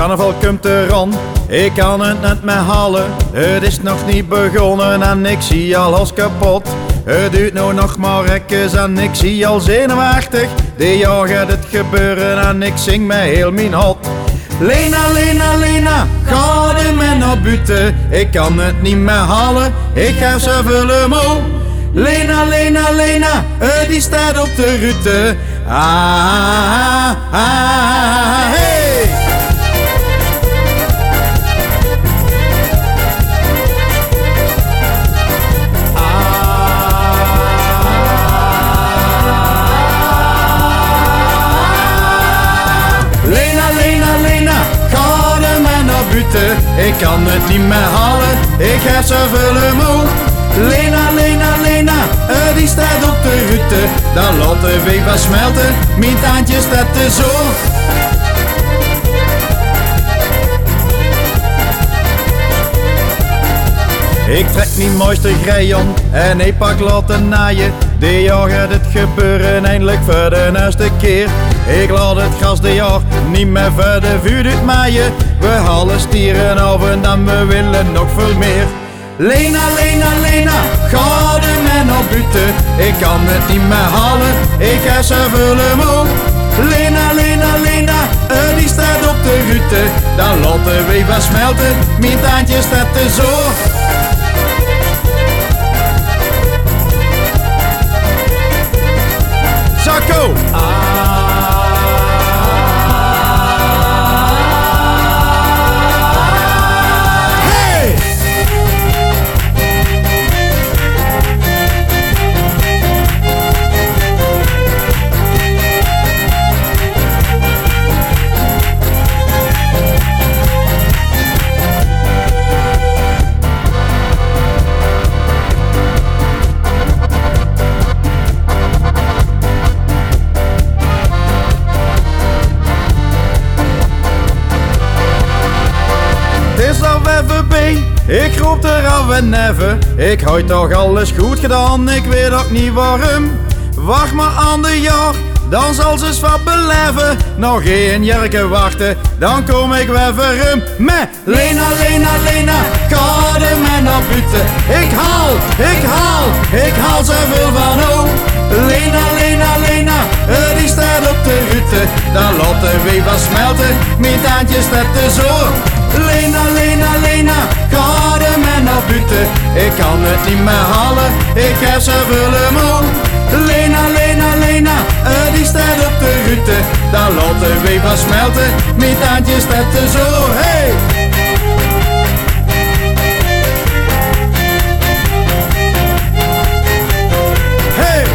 carnaval komt eraan, ik kan het net meer halen. Het is nog niet begonnen en ik zie alles kapot. Het duurt nou nog maar rekkes en ik zie al zenuwachtig. Dit jaar gaat het gebeuren en ik zing met heel mijn hart. Lena, Lena, Lena, ga er met naar buiten. Ik kan het niet meer halen, ik ga ze vullen mo. Lena, Lena, Lena, die staat op de route. Hey! Lena, Lena, Lena, ga er met naar buiten. Ik kan het niet meer halen, ik ga ze vullen mo. Lena, Lena, Lena, die staat op de route. Dan laat de wever smelten, mijn taantje staat er zo. Ik trek mijn mooiste grayon en ik pak laten naaien. Dit jaar gaat het gebeuren, eindelijk voor de eerste keer. Ik laat het gas dit jaar niet meer voor de vuur uitmaaien. We halen stieren af en dan we willen nog veel meer. Lena, Lena, Lena, ga er met naar buiten. Ik kan het niet meer halen, ik ga ze vullen mo. Lena, Lena, Lena, die staat op de route. Dan laat de wever smelten, mijn taantje staat er zo. Zakko! Ik roep er af en neven, ik hou toch alles goed gedaan, ik weet ook niet waarom. Wacht maar aan de jaar, dan zal ze wat beleven. Nog 1 jaar wachten, dan kom ik weer voor met Lena, Lena, Lena, ga er met naar buiten. Ik haal zoveel van o. Lena, Lena, Lena, die staat op de route. Dan laat de wever smelten, mijn taantje staat er zo. Lena, Lena, Lena, ga er met naar buiten. Ik kan het niet meer halen, ik heb ze vullen mo. Lena, Lena, Lena, die staat op de route. Dan laat de wever smelten, mijn taantje staat er zo. Hey! Hey!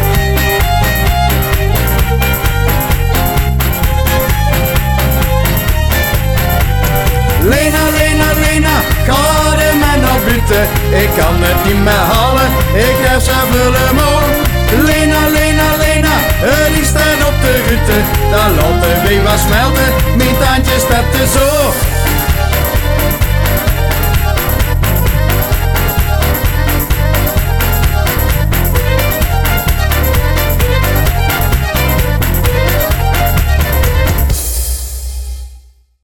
Lena, Lena, Lena, ga er met naar buiten. Ik kan het niet meer halen, ik heb ze vullen mo. Lena, Lena, Lena, die staat op de route. Dan laat de wever smelten, mijn taantje staat er zo.